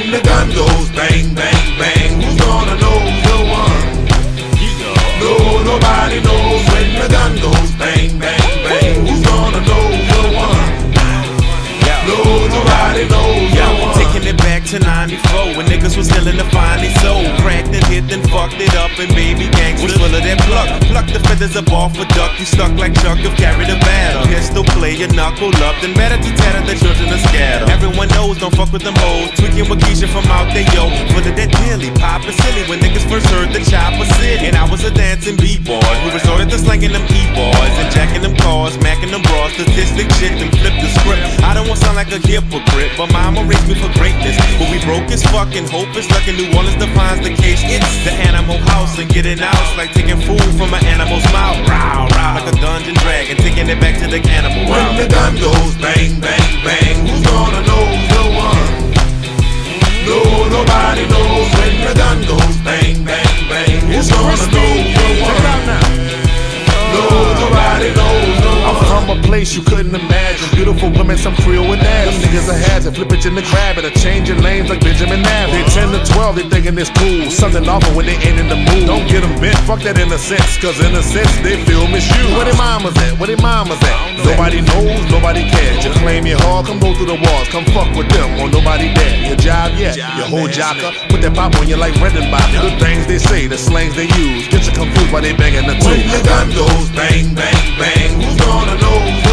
When the gun goes bang, bang, bang, who's gonna know the one? No, nobody knows. When the gun goes bang, bang, bang, who's gonna know the one? No, nobody knows the one. Taking it back to 94 when niggas was stealing the finely sold. Cracked and hit, then fucked it up, and baby gangs was full of that pluck. Pluck the feathers up off a duck. You stuck like Chuck, you carried a battle. Pistol play, you knuckle up, then better to tatter the children of scatter. Everyone knows, don't fuck with them hoes. Tweaking with Keisha from out there, yo. For the dead daily, poppin' silly when niggas first heard the chopper city. And I was a dancing b-boy who resorted to slanging them e-boys and jacking them cars, macking them bras, statistic shit, then flip the script. I don't wanna sound like a hypocrite, but mama raised me for greatness. But we broke as fucking hope is like in New Orleans defines the case. It's the Animal House, and getting out is like taking food from an animal's mouth. Row, row, like a dungeon dragon, taking it back to the cannibal. When the gun goes bang, bang, bang, who's gonna know the one? No, nobody knows. When the gun goes bang, bang, bang, who's gonna know the one? No, nobody knows the one. I'm from a place you couldn't imagine. Beautiful women, some Creole and ass. Them niggas are hazard, flip it in the grab it, or changing lanes like Benjamin Abbott. They 10 to 12, they thinking it's cool. Something awful when they ain't in the mood. Don't get them bent, fuck that innocence, cause innocence, they feel misused. Where they mamas at? Where they mamas at? Nobody knows, nobody cares. You claim you're hard, come go through the walls, come fuck with them, or nobody there. Your job yet, your whole jocker. Put that pop on you like Redenbach. The things they say, the slangs they use. Get you confused while they banging the two. When the gun goes bang, bang, bang, who's gonna know?